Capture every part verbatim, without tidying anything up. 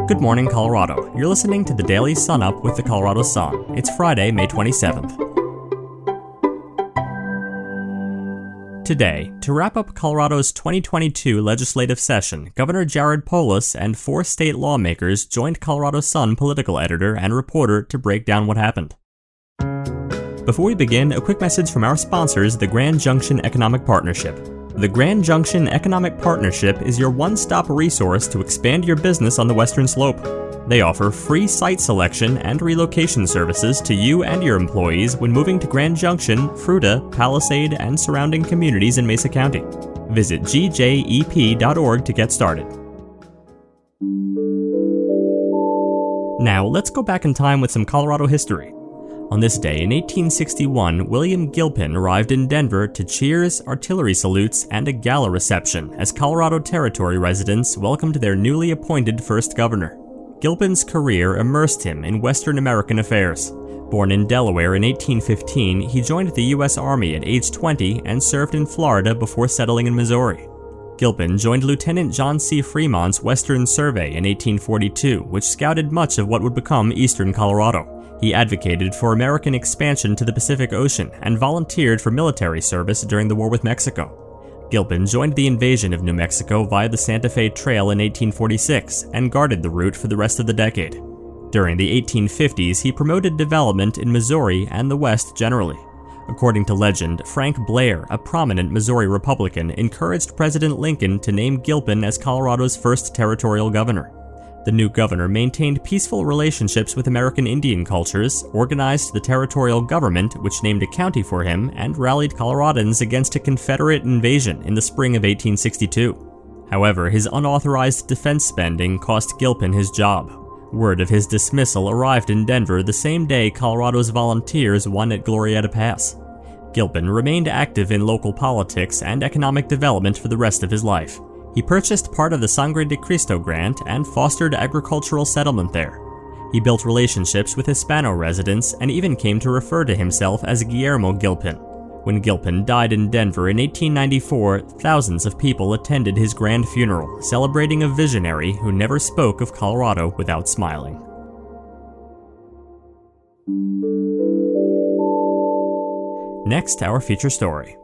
Good morning, Colorado. You're listening to the Daily Sun Up with the Colorado Sun. It's Friday, May twenty-seventh. Today, to wrap up Colorado's twenty twenty-two legislative session, Governor Jared Polis and four state lawmakers joined Colorado Sun political editor and reporter to break down what happened. Before we begin, a quick message from our sponsors, the Grand Junction Economic Partnership. The Grand Junction Economic Partnership is your one-stop resource to expand your business on the Western Slope. They offer free site selection and relocation services to you and your employees when moving to Grand Junction, Fruita, Palisade, and surrounding communities in Mesa County. Visit G J E P dot org to get started. Now, let's go back in time with some Colorado history. On this day in eighteen sixty-one, William Gilpin arrived in Denver to cheers, artillery salutes, and a gala reception as Colorado Territory residents welcomed their newly appointed first governor. Gilpin's career immersed him in Western American affairs. Born in Delaware in eighteen fifteen, he joined the U S Army at age twenty and served in Florida before settling in Missouri. Gilpin joined Lieutenant John C. Fremont's Western Survey in eighteen forty-two, which scouted much of what would become eastern Colorado. He advocated for American expansion to the Pacific Ocean and volunteered for military service during the war with Mexico. Gilpin joined the invasion of New Mexico via the Santa Fe Trail in eighteen forty-six and guarded the route for the rest of the decade. During the eighteen fifties, he promoted development in Missouri and the West generally. According to legend, Frank Blair, a prominent Missouri Republican, encouraged President Lincoln to name Gilpin as Colorado's first territorial governor. The new governor maintained peaceful relationships with American Indian cultures, organized the territorial government, which named a county for him, and rallied Coloradans against a Confederate invasion in the spring of eighteen sixty-two. However, his unauthorized defense spending cost Gilpin his job. Word of his dismissal arrived in Denver the same day Colorado's volunteers won at Glorieta Pass. Gilpin remained active in local politics and economic development for the rest of his life. He purchased part of the Sangre de Cristo grant and fostered agricultural settlement there. He built relationships with Hispano residents and even came to refer to himself as Guillermo Gilpin. When Gilpin died in Denver in eighteen ninety-four, thousands of people attended his grand funeral, celebrating a visionary who never spoke of Colorado without smiling. Next, our feature story.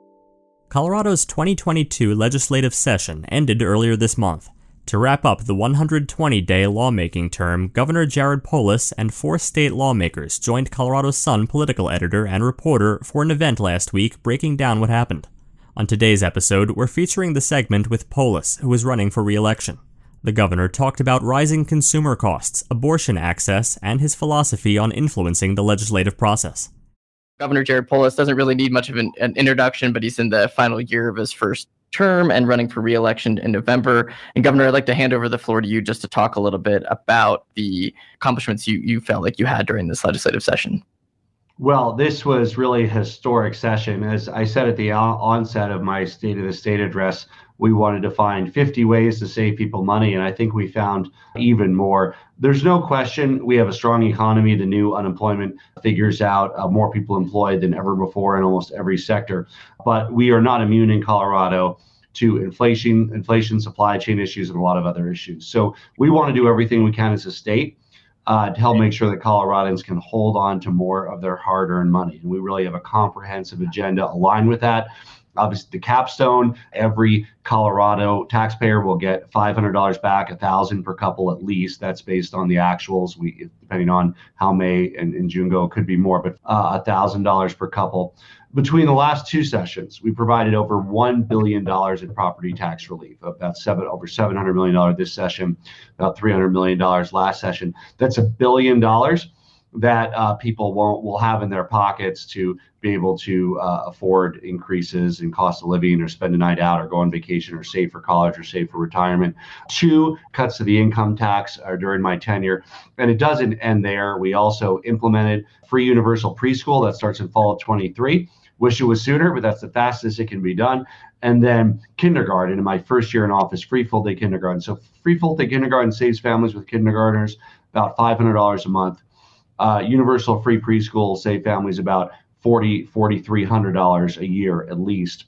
Colorado's twenty twenty-two legislative session ended earlier this month. To wrap up the one hundred twenty day lawmaking term, Governor Jared Polis and four state lawmakers joined Colorado Sun political editor and reporter for an event last week breaking down what happened. On today's episode, we're featuring the segment with Polis, who is running for re-election. The governor talked about rising consumer costs, abortion access, and his philosophy on influencing the legislative process. Governor Jared Polis doesn't really need much of an, an introduction, but he's in the final year of his first term and running for re-election in November. And Governor, I'd like to hand over the floor to you just to talk a little bit about the accomplishments you, you felt like you had during this legislative session. Well, this was really a historic session. As I said at the onset of my State of the State address, we wanted to find fifty ways to save people money, and I think we found even more. There's no question we have a strong economy. The new unemployment figures out uh, more people employed than ever before in almost every sector. But we are not immune in Colorado to inflation, inflation, supply chain issues, and a lot of other issues. So we want to do everything we can as a state uh, to help make sure that Coloradans can hold on to more of their hard-earned money. And we really have a comprehensive agenda aligned with that. Obviously, the capstone, every Colorado taxpayer will get five hundred dollars back, one thousand dollars per couple at least. That's based on the actuals. We, depending on how May and, and June go, it could be more, but uh, one thousand dollars per couple. Between the last two sessions, we provided over one billion dollars in property tax relief, about seven, over seven hundred million dollars this session, about three hundred million dollars last session. That's a billion dollars that uh, people won't will have in their pockets to be able to uh, afford increases in cost of living or spend a night out or go on vacation or save for college or save for retirement. Two, cuts to the income tax uh, during my tenure. And it doesn't end there. We also implemented free universal preschool that starts in fall of twenty-three. Wish it was sooner, but that's the fastest it can be done. And then kindergarten in my first year in office, free full day kindergarten. So free full day kindergarten saves families with kindergartners about five hundred dollars a month. Uh, universal free preschool save families about forty thousand dollars, forty-three hundred dollars a year at least.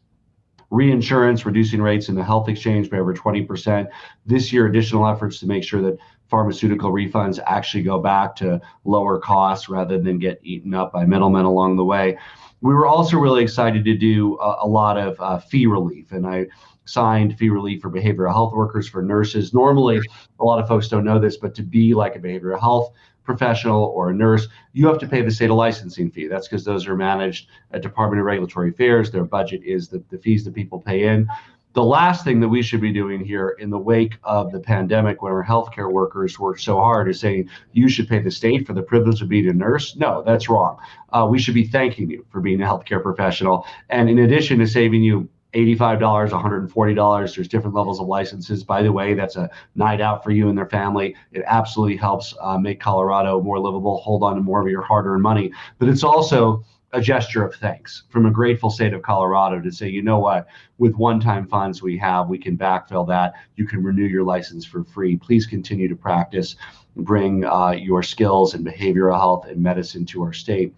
Reinsurance, reducing rates in the health exchange by over twenty percent. This year, additional efforts to make sure that pharmaceutical refunds actually go back to lower costs rather than get eaten up by middlemen along the way. We were also really excited to do a, a lot of uh, fee relief, and I signed fee relief for behavioral health workers, for nurses. Normally, a lot of folks don't know this, but to be like a behavioral health professional or a nurse, you have to pay the state a licensing fee. That's because those are managed at Department of Regulatory Affairs. Their budget is the, the fees that people pay in. The last thing that we should be doing here in the wake of the pandemic, when our healthcare workers worked so hard, is saying you should pay the state for the privilege of being a nurse. No, that's wrong. Uh, we should be thanking you for being a healthcare professional. And in addition to saving you eighty-five dollars, one hundred forty dollars, there's different levels of licenses. By the way, that's a night out for you and their family. It absolutely helps uh, make Colorado more livable, hold on to more of your hard-earned money. But it's also a gesture of thanks from a grateful state of Colorado to say, you know what, with one-time funds we have, we can backfill that. You can renew your license for free. Please continue to practice, bring uh, your skills in behavioral health and medicine to our state.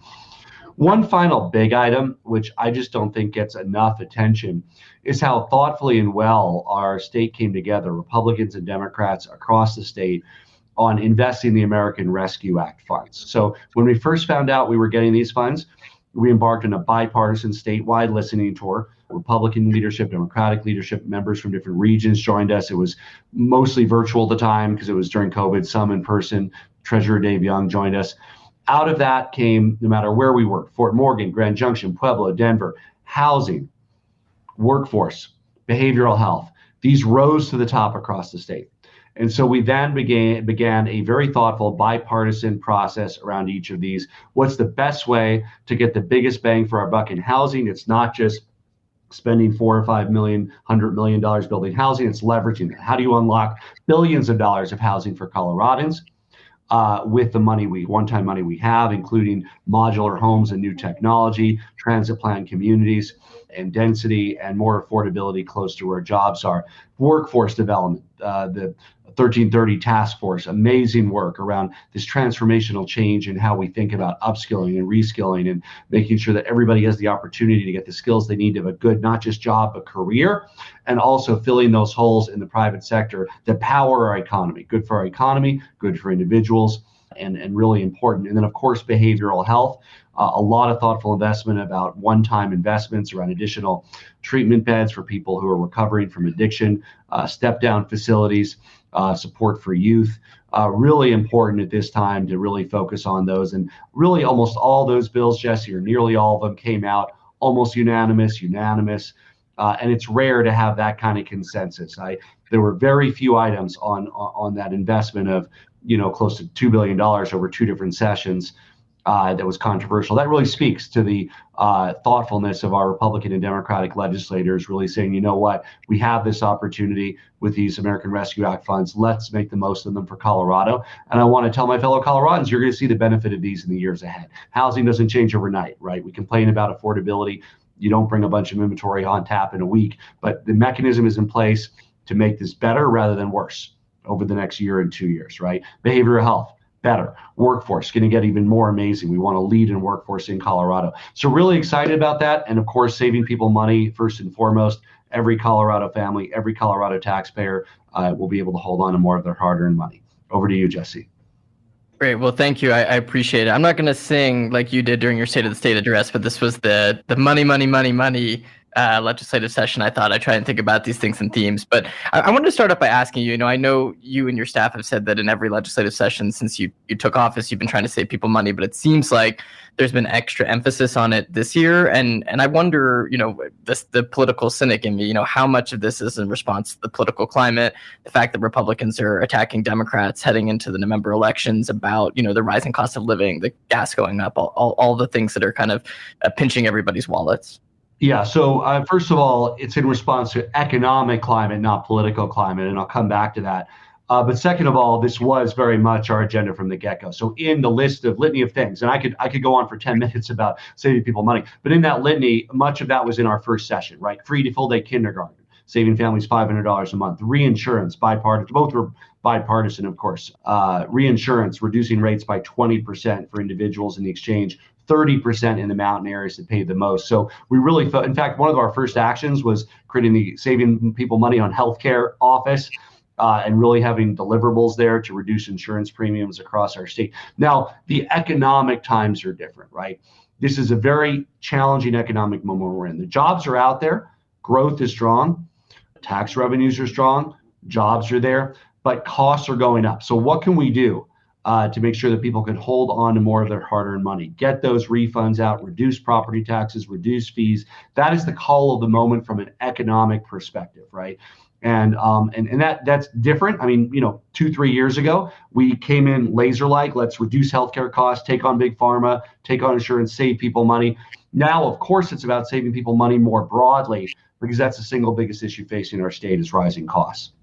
One final big item, which I just don't think gets enough attention, is how thoughtfully and well our state came together, Republicans and Democrats across the state, on investing the American Rescue Act funds. So when we first found out we were getting these funds, we embarked on a bipartisan statewide listening tour. Republican leadership, Democratic leadership, members from different regions joined us. It was mostly virtual at the time because it was during COVID, some in person. Treasurer Dave Young joined us. Out of that came, no matter where we worked, Fort Morgan, Grand Junction, Pueblo, Denver, housing, workforce, behavioral health. These rose to the top across the state. And so we then began, began a very thoughtful bipartisan process around each of these. What's the best way to get the biggest bang for our buck in housing? It's not just spending four or five million, hundred million dollars building housing. It's leveraging it. How do you unlock billions of dollars of housing for Coloradans uh, with the money we, one-time money we have, including modular homes and new technology, transit plan communities and density and more affordability close to where jobs are. Workforce development, uh, the thirteen thirty task force, amazing work around this transformational change in how we think about upskilling and reskilling and making sure that everybody has the opportunity to get the skills they need to have a good, not just job, but career, and also filling those holes in the private sector that power our economy. Good for our economy, good for individuals, and, and really important. And then, of course, behavioral health. Uh, a lot of thoughtful investment about one-time investments around additional treatment beds for people who are recovering from addiction, uh, step-down facilities, uh, support for youth. Uh, really important at this time to really focus on those. And really almost all those bills, Jesse, or nearly all of them, came out almost unanimous, unanimous. Uh, and it's rare to have that kind of consensus. I, there were very few items on, on, on that investment of, you know, close to two billion dollars over two different sessions. Uh, that was controversial. That really speaks to the uh, thoughtfulness of our Republican and Democratic legislators really saying, you know what, we have this opportunity with these American Rescue Act funds. Let's make the most of them for Colorado. And I want to tell my fellow Coloradans, you're going to see the benefit of these in the years ahead. Housing doesn't change overnight, right? We complain about affordability. You don't bring a bunch of inventory on tap in a week, but the mechanism is in place to make this better rather than worse over the next year and two years, right? Behavioral health. Better. Workforce, going to get even more amazing. We want to lead in workforce in Colorado. So really excited about that. And of course, saving people money first and foremost. Every Colorado family, every Colorado taxpayer uh, will be able to hold on to more of their hard-earned money. Over to you, Jesse. Great. Well, thank you. I, I appreciate it. I'm not going to sing like you did during your State of the State address, but this was the the money, money, money, money uh, legislative session. I thought I'd try and think about these things and themes. But I, I wanted to start off by asking you, you know, I know you and your staff have said that in every legislative session since you, you took office, you've been trying to save people money, but it seems like there's been extra emphasis on it this year. And and I wonder, you know, this, the political cynic in me, you know, how much of this is in response to the political climate, the fact that Republicans are attacking Democrats heading into the November elections about, you know, the rising cost of living, the gas going up, all, all, all the things that are kind of uh, pinching everybody's wallets. Yeah, so uh, first of all, it's in response to economic climate, not political climate, and I'll come back to that. Uh, but second of all, this was very much our agenda from the get-go. So in the list of litany of things, and I could I could go on for ten minutes about saving people money, but in that litany, much of that was in our first session, right? Free to full-day kindergarten, saving families five hundred dollars a month, reinsurance, bipartisan, both were bipartisan, of course, uh, reinsurance, reducing rates by twenty percent for individuals in the exchange, thirty percent in the mountain areas that paid the most. So we really felt, in fact, one of our first actions was creating the Saving People Money on Healthcare office. uh, and really having deliverables there to reduce insurance premiums across our state. Now, the economic times are different, right? This is a very challenging economic moment we're in. The jobs are out there, growth is strong, tax revenues are strong, jobs are there, but costs are going up. So what can we do uh, to make sure that people can hold on to more of their hard-earned money, get those refunds out, reduce property taxes, reduce fees? That is the call of the moment from an economic perspective, right? And um, and and that that's different. I mean, you know, two three years ago, we came in laser-like. Let's reduce healthcare costs, take on big pharma, take on insurance, save people money. Now, of course, it's about saving people money more broadly, because that's the single biggest issue facing our state is rising costs.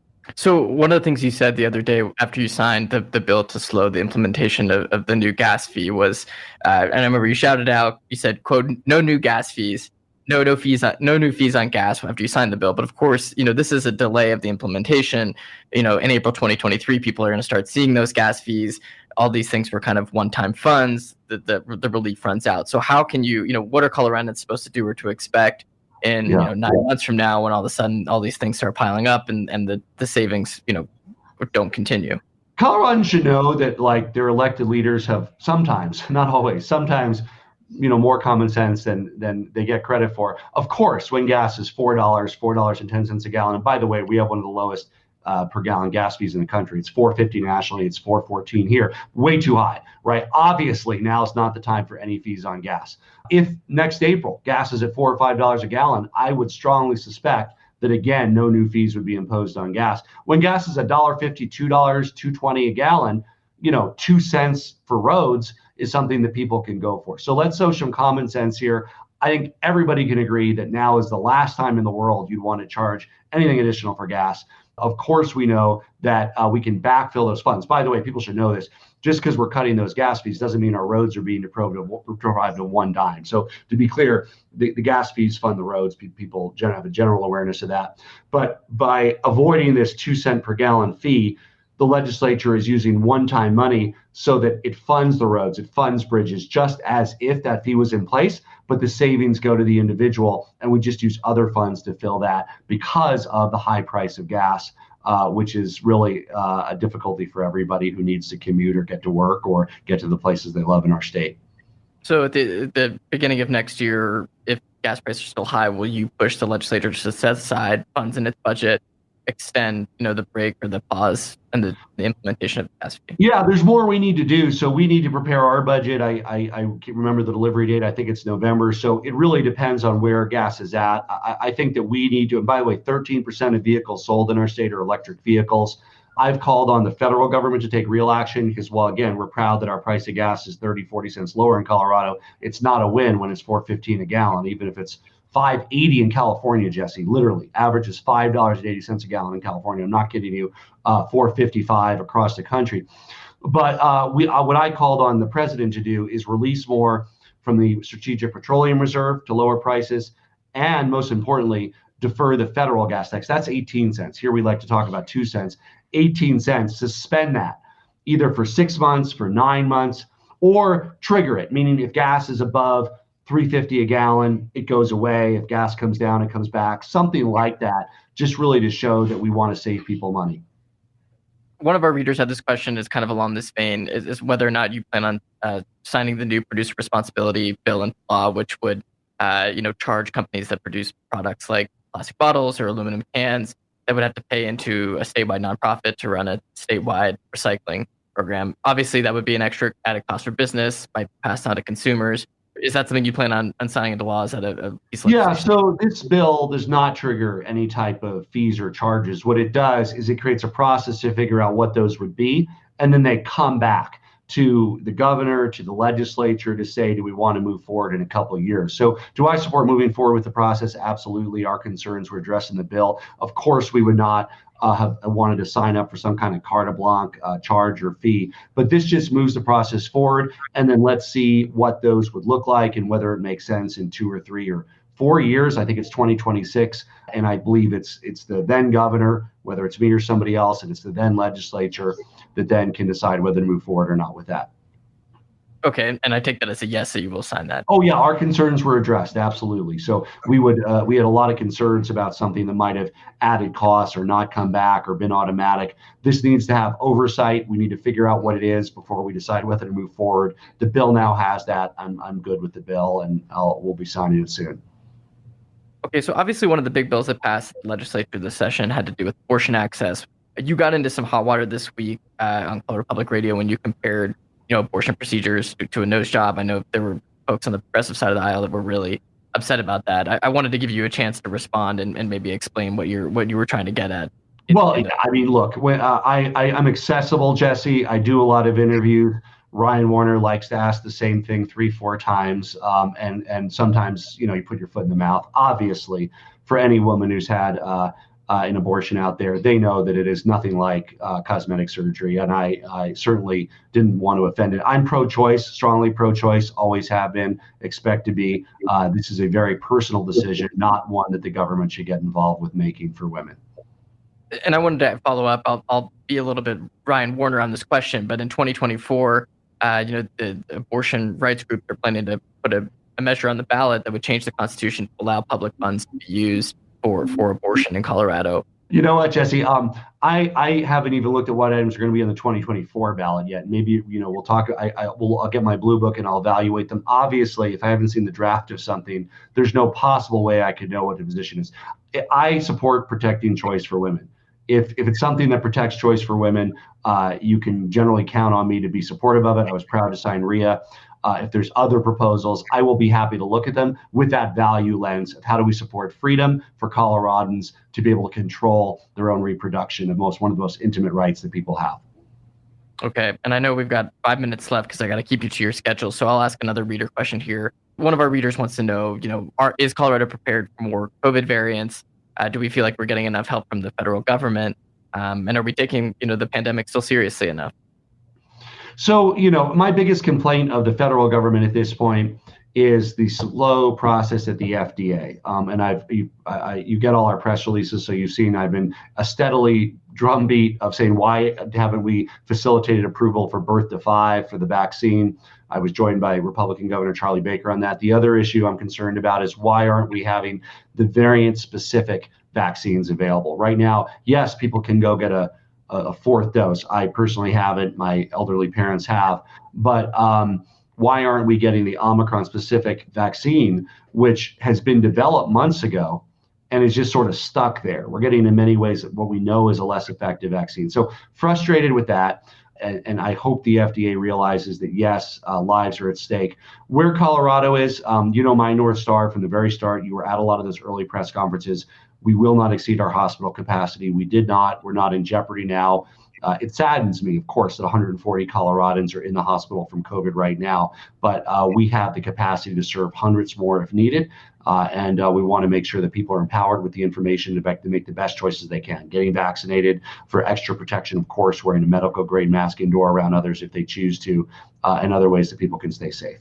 So one of the things you said the other day after you signed the, the bill to slow the implementation of, of the new gas fee was, uh, and I remember you shouted out, you said, quote, no new gas fees. No, no fees, on, no new fees on gas after you sign the bill. But of course, you know, this is a delay of the implementation. You know, in April twenty twenty-three, people are going to start seeing those gas fees. All these things were kind of one-time funds. The, the the relief runs out. So how can you, you know, what are Coloradans supposed to do or to expect in yeah. you know nine months from now when all of a sudden all these things start piling up and and the the savings, you know, don't continue? Coloradans should know that, like, their elected leaders have sometimes, not always, sometimes, you know, more common sense than than they get credit for. Of course, when gas is four dollars, four dollars and ten cents a gallon, and by the way, we have one of the lowest uh, per gallon gas fees in the country. It's four fifty nationally, it's four fourteen here. Way too high, right? Obviously, now is not the time for any fees on gas. If next April gas is at four or five dollars a gallon, I would strongly suspect that, again, no new fees would be imposed on gas. When gas is one dollar fifty, two dollars, two twenty a gallon, you know, two cents for roads is something that people can go for. So let's show some common sense here. I think everybody can agree that now is the last time in the world you'd want to charge anything additional for gas. Of course, we know that uh, we can backfill those funds. By the way, people should know this. Just because we're cutting those gas fees doesn't mean our roads are being deprived of, deprived of one dime. So to be clear, the, the gas fees fund the roads. People have a general awareness of that. But by avoiding this two cent per gallon fee, the legislature is using one-time money so that it funds the roads, it funds bridges, just as if that fee was in place, but the savings go to the individual, and we just use other funds to fill that because of the high price of gas, uh, which is really uh, a difficulty for everybody who needs to commute or get to work or get to the places they love in our state. So at the, the beginning of next year, if gas prices are still high, will you push the legislature to set aside funds in its budget, extend, you know, the break or the pause and the, the implementation of the gas fee? Yeah, there's more we need to do. So we need to prepare our budget. I, I, I can't remember the delivery date. I think it's November. So it really depends on where gas is at. I, I think that we need to, and by the way, thirteen percent of vehicles sold in our state are electric vehicles. I've called on the federal government to take real action because, well, again, we're proud that our price of gas is thirty, forty cents lower in Colorado. It's not a win when it's four fifteen a gallon, even if it's five eighty in California, Jesse. Literally, average is five dollars and eighty cents a gallon in California. I'm not kidding you. Uh, four fifty-five across the country. But uh, we, uh, what I called on the president to do is release more from the Strategic Petroleum Reserve to lower prices, and most importantly, defer the federal gas tax. That's eighteen cents. Here we like to talk about two cents. eighteen cents. Suspend that either for six months, for nine months, or trigger it. Meaning, if gas is above three fifty a gallon, it goes away. If gas comes down, it comes back. Something like that, just really to show that we want to save people money. One of our readers had this question is kind of along this vein, is, is whether or not you plan on uh, signing the new producer responsibility bill into law, which would uh, you know, charge companies that produce products like plastic bottles or aluminum cans that would have to pay into a statewide nonprofit to run a statewide recycling program. Obviously, that would be an extra added cost for business, might pass on to consumers. Is that something you plan on, on signing into law? Is that a, a piece of Yeah, so this bill does not trigger any type of fees or charges. What it does is it creates a process to figure out what those would be, and then they come back to the governor, to the legislature to say, do we want to move forward in a couple of years? So do I support moving forward with the process? Absolutely. Our concerns were addressed in the bill. Of course, we would not uh, have wanted to sign up for some kind of carte blanche uh, charge or fee, but this just moves the process forward. And then let's see what those would look like and whether it makes sense in two or three or four years. I think it's twenty twenty-six. And I believe it's it's the then governor, whether it's me or somebody else, and it's the then legislature that then can decide whether to move forward or not with that. Okay, and I take that as a yes, that you will sign that. Oh yeah, our concerns were addressed, absolutely. So we would uh, we had a lot of concerns about something that might have added costs or not come back or been automatic. This needs to have oversight. We need to figure out what it is before we decide whether to move forward. The bill now has that. I'm I'm good with the bill, and I'll, we'll be signing it soon. Okay, so obviously one of the big bills that passed the legislature this session had to do with abortion access. You got into some hot water this week uh, on Colorado Public Radio when you compared you know, abortion procedures to, to a nose job. I know there were folks on the progressive side of the aisle that were really upset about that. I, I wanted to give you a chance to respond and, and maybe explain what you're what you were trying to get at. In, well, in the- I mean, look, when, uh, I, I I'm accessible, Jesse. I do a lot of interviews. Ryan Warner likes to ask the same thing three, four times, um, and and sometimes you know you put your foot in the mouth. Obviously, for any woman who's had uh, Uh, an abortion out there, they know that it is nothing like uh, cosmetic surgery, and I, I certainly didn't want to offend it. I'm pro-choice, strongly pro-choice, always have been, expect to be. Uh, this is a very personal decision, not one that the government should get involved with making for women. And I wanted to follow up. I'll, I'll be a little bit Ryan Warner on this question, but in twenty twenty-four, uh, you know, the abortion rights group are planning to put a, a measure on the ballot that would change the Constitution to allow public funds to be used for for abortion in Colorado. You know what, Jesse? Um, I I haven't even looked at what items are going to be on the twenty twenty-four ballot yet. Maybe you know we'll talk. I, I will. I'll get my blue book and I'll evaluate them. Obviously, if I haven't seen the draft of something, there's no possible way I could know what the position is. I support protecting choice for women. If if it's something that protects choice for women, uh, you can generally count on me to be supportive of it. I was proud to sign R I A. Uh, if there's other proposals, I will be happy to look at them with that value lens of how do we support freedom for Coloradans to be able to control their own reproduction of most one of the most intimate rights that people have. Okay, and I know we've got five minutes left because I got to keep you to your schedule. So I'll ask another reader question here. One of our readers wants to know, you know, are, is Colorado prepared for more COVID variants? Uh, do we feel like we're getting enough help from the federal government? Um, and are we taking, you know, the pandemic still seriously enough? So, you know, my biggest complaint of the federal government at this point is the slow process at the F D A. Um, and I've you, I, you get all our press releases, so you've seen I've been a steadily drumbeat of saying why haven't we facilitated approval for birth to five for the vaccine. I was joined by Republican Governor Charlie Baker on that. The other issue I'm concerned about is why aren't we having the variant-specific vaccines available right now? Yes, people can go get a a fourth dose. I personally haven't. My elderly parents have. But um, why aren't we getting the Omicron-specific vaccine, which has been developed months ago and is just sort of stuck there? We're getting, in many ways, what we know is a less effective vaccine. So frustrated with that. And, and I hope the F D A realizes that, yes, uh, lives are at stake. Where Colorado is, um, you know, my North Star from the very start, you were at a lot of those early press conferences. We will not exceed our hospital capacity. We did not. We're not in jeopardy now. Uh, it saddens me, of course, that one hundred forty Coloradans are in the hospital from COVID right now, but uh, we have the capacity to serve hundreds more if needed. Uh, and uh, we want to make sure that people are empowered with the information to, to make the best choices they can. Getting vaccinated for extra protection, of course, wearing a medical grade mask indoor around others if they choose to, uh, and other ways that people can stay safe.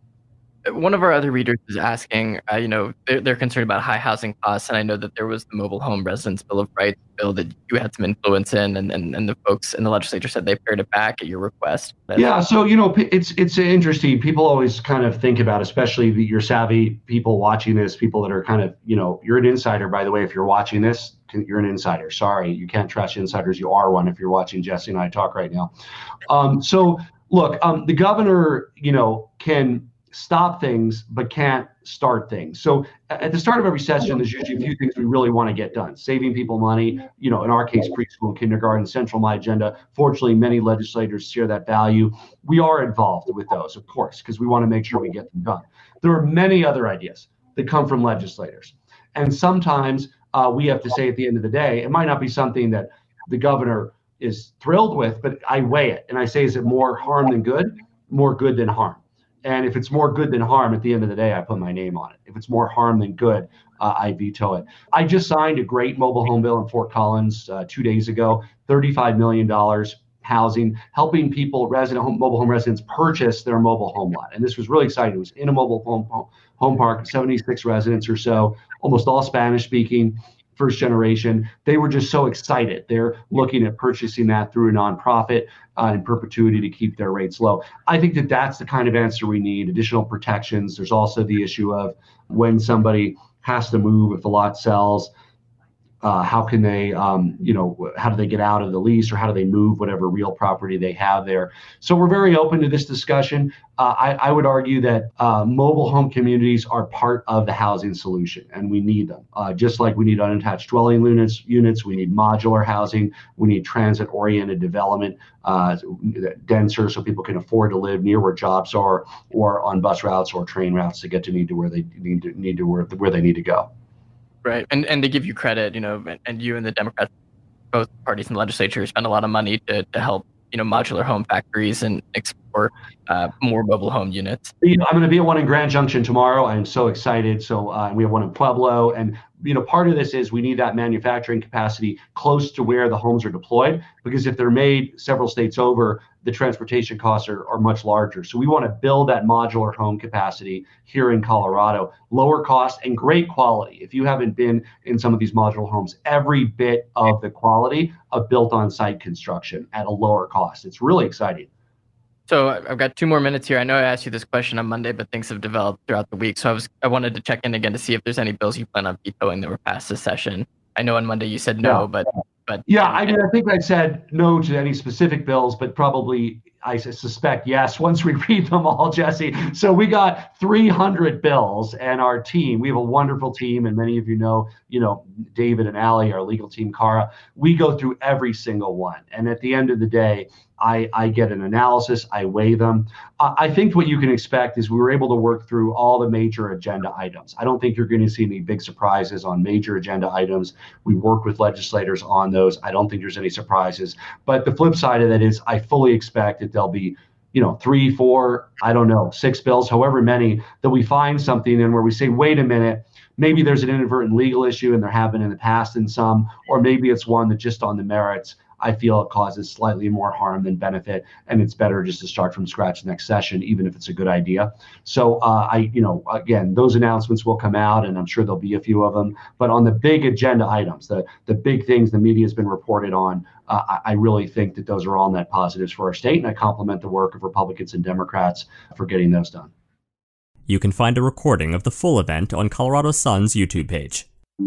One of our other readers is asking, uh, you know, they're, they're concerned about high housing costs. And I know that there was the Mobile Home Residents Bill of Rights bill that you had some influence in, and, and, and the folks in the legislature said they pared it back at your request. Yeah, so, you know, it's it's interesting. People always kind of think about, especially the, your savvy people watching this, people that are kind of, you know, you're an insider, by the way, if you're watching this, you're an insider. Sorry, you can't trust insiders. You are one if you're watching Jesse and I talk right now. Um, so, look, um, the governor, you know, can stop things, but can't start things. So at the start of every session, there's usually a few things we really want to get done. Saving people money, you know, in our case, preschool and kindergarten, central my agenda. Fortunately, many legislators share that value. We are involved with those, of course, because we want to make sure we get them done. There are many other ideas that come from legislators. And sometimes uh, we have to say at the end of the day, it might not be something that the governor is thrilled with, but I weigh it and I say, is it more harm than good? More good than harm. And if it's more good than harm, at the end of the day, I put my name on it. If it's more harm than good, uh, I veto it. I just signed a great mobile home bill in Fort Collins uh, two days ago, thirty-five million dollars housing, helping people, resident home, mobile home residents, purchase their mobile home lot. And this was really exciting. It was in a mobile home, home park, seventy-six residents or so, almost all Spanish speaking. first generation. They were just so excited. They're looking at purchasing that through a nonprofit uh, in perpetuity to keep their rates low. I think that that's the kind of answer we need, additional protections. There's also the issue of when somebody has to move, if the lot sells, Uh, how can they, um, you know, how do they get out of the lease, or how do they move whatever real property they have there? So we're very open to this discussion. Uh, I, I would argue that uh, mobile home communities are part of the housing solution, and we need them. Uh, just like we need unattached dwelling units, units, we need modular housing, we need transit-oriented development, uh, denser, so people can afford to live near where jobs are, or on bus routes or train routes to get to need to where they need to need to where, where they need to go. Right. And and to give you credit, you know, and, and you and the Democrats, both parties in the legislature, spend a lot of money to, to help, you know, modular home factories and explore uh, more mobile home units. You know, I'm going to be at one in Grand Junction tomorrow. I'm so excited. So uh, we have one in Pueblo. And, you know, part of this is we need that manufacturing capacity close to where the homes are deployed, because if they're made several states over, the transportation costs are, are much larger. So we want to build that modular home capacity here in Colorado, lower cost and great quality. If you haven't been in some of these modular homes, every bit of the quality of built on site construction at a lower cost. It's really exciting. So I've got two more minutes here. I know I asked you this question on Monday, but things have developed throughout the week. So I was I wanted to check in again to see if there's any bills you plan on vetoing that were passed this session. I know on Monday you said no, yeah. but but yeah, I mean, I think I said no to any specific bills, but probably I suspect yes once we read them all, Jesse. So we got three hundred bills, and our team, we have a wonderful team, and many of you know, you know, David and Allie, our legal team, Cara, we go through every single one. And at the end of the day, I, I get an analysis, I weigh them. Uh, I think what you can expect is we were able to work through all the major agenda items. I don't think you're going to see any big surprises on major agenda items. We work with legislators on those. I don't think there's any surprises. But the flip side of that is I fully expect that there'll be, you know, three, four, I don't know, six bills, however many, that we find something in where we say, wait a minute, maybe there's an inadvertent legal issue, and there have been in the past in some, or maybe it's one that just on the merits, I feel it causes slightly more harm than benefit, and it's better just to start from scratch next session, even if it's a good idea. So uh, I, you know, again, those announcements will come out, and I'm sure there'll be a few of them. But on the big agenda items, the the big things the media has been reported on, uh, I, I really think that those are all net positives for our state, and I compliment the work of Republicans and Democrats for getting those done. You can find a recording of the full event on Colorado Sun's YouTube page.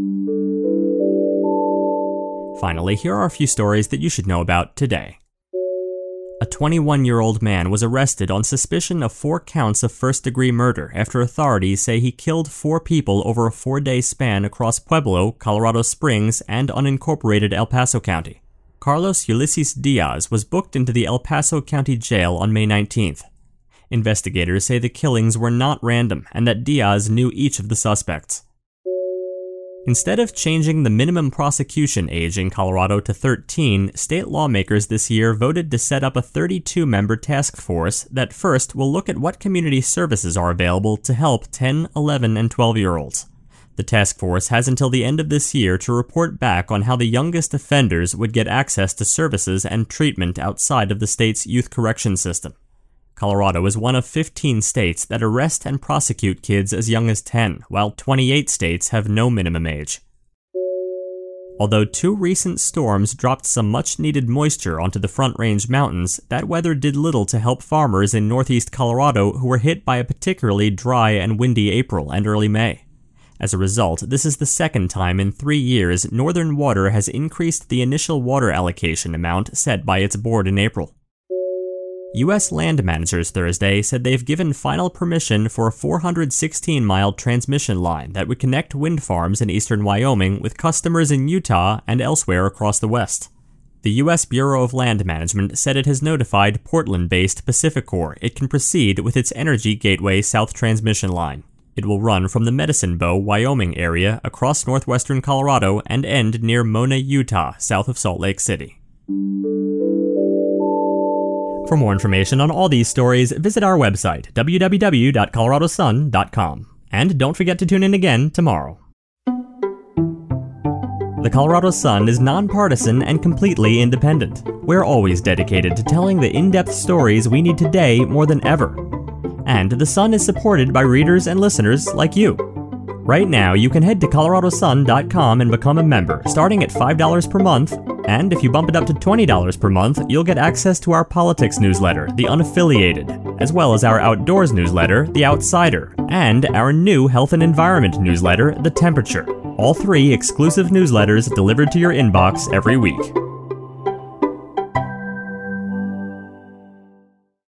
Finally, here are a few stories that you should know about today. A twenty-one-year-old man was arrested on suspicion of four counts of first-degree murder after authorities say he killed four people over a four-day span across Pueblo, Colorado Springs, and unincorporated El Paso County. Carlos Ulysses Diaz was booked into the El Paso County Jail on May nineteenth. Investigators say the killings were not random and that Diaz knew each of the suspects. Instead of changing the minimum prosecution age in Colorado to thirteen, state lawmakers this year voted to set up a thirty-two member task force that first will look at what community services are available to help ten, eleven, and twelve-year-olds. The task force has until the end of this year to report back on how the youngest offenders would get access to services and treatment outside of the state's youth correction system. Colorado is one of fifteen states that arrest and prosecute kids as young as ten, while twenty-eight states have no minimum age. Although two recent storms dropped some much-needed moisture onto the Front Range Mountains, that weather did little to help farmers in northeast Colorado who were hit by a particularly dry and windy April and early May. As a result, this is the second time in three years Northern Water has increased the initial water allocation amount set by its board in April. U S land managers Thursday said they've given final permission for a four hundred sixteen mile transmission line that would connect wind farms in eastern Wyoming with customers in Utah and elsewhere across the West. The U S Bureau of Land Management said it has notified Portland-based PacifiCorp it can proceed with its Energy Gateway South transmission line. It will run from the Medicine Bow, Wyoming area across northwestern Colorado and end near Mona, Utah, south of Salt Lake City. For more information on all these stories, visit our website, w w w dot colorado sun dot com. And don't forget to tune in again tomorrow. The Colorado Sun is nonpartisan and completely independent. We're always dedicated to telling the in-depth stories we need today more than ever. And the Sun is supported by readers and listeners like you. Right now, you can head to colorado sun dot com and become a member, starting at five dollars per month, and if you bump it up to twenty dollars per month, you'll get access to our politics newsletter, The Unaffiliated, as well as our outdoors newsletter, The Outsider, and our new health and environment newsletter, The Temperature. All three exclusive newsletters delivered to your inbox every week.